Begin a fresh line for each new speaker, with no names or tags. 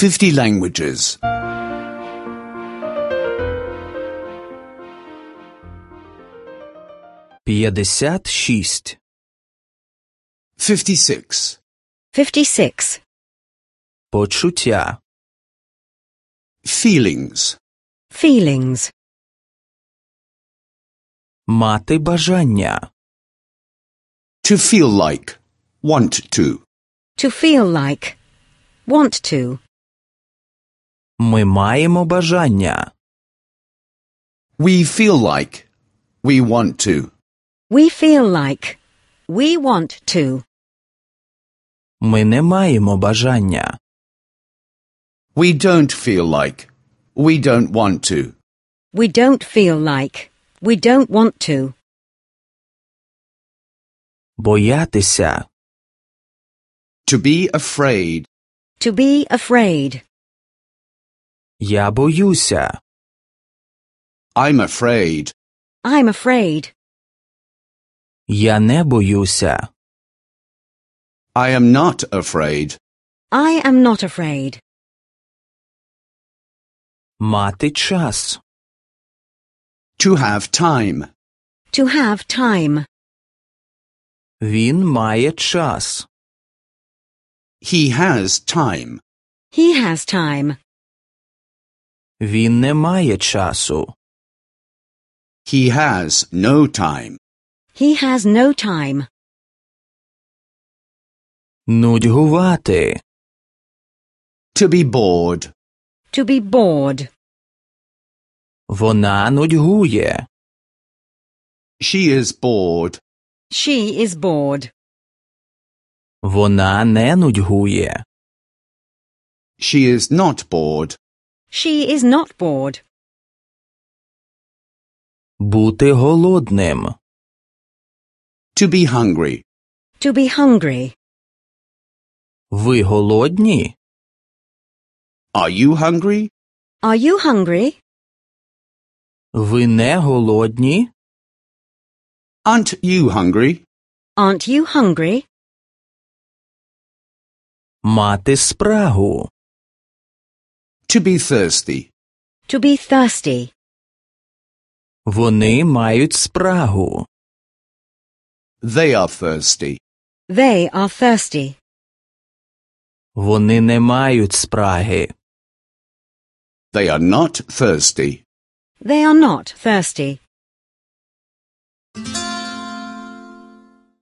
50 languages.
56.
56.
56.
Почуття.
Feelings.
Feelings.
Мати бажання.
To feel like. Want to.
To feel like. Want to.
Ми маємо бажання.
We feel like. We want to.
We feel like. We want to.
Ми не маємо бажання.
We don't feel like. We don't want to.
We don't feel like. We don't want to.
Боятися.
To be afraid.
To be afraid.
Я боюся.
I'm afraid.
I'm afraid.
Я не боюся.
I am not afraid.
I am not afraid.
Мати час.
To have time.
To have time.
Він має час.
He has time.
He has time.
Він не має часу.
He has no time.
He has no time.
Нудьгувати.
To be bored.
To be bored.
Вона нудьгує.
She is bored.
She is bored.
Вона не нудьгує.
She is not bored.
She is not bored.
Бути голодним.
To be hungry.
To be hungry.
Ви голодні?
Are you hungry?
Are you hungry?
Ви не голодні?
Aren't you hungry?
Aren't you hungry?
Мати спрагу.
To be thirsty.
To be thirsty.
Вони мають спрагу.
They are thirsty.
They are thirsty.
Вони не мають спраги.
They are not thirsty.
They are not thirsty.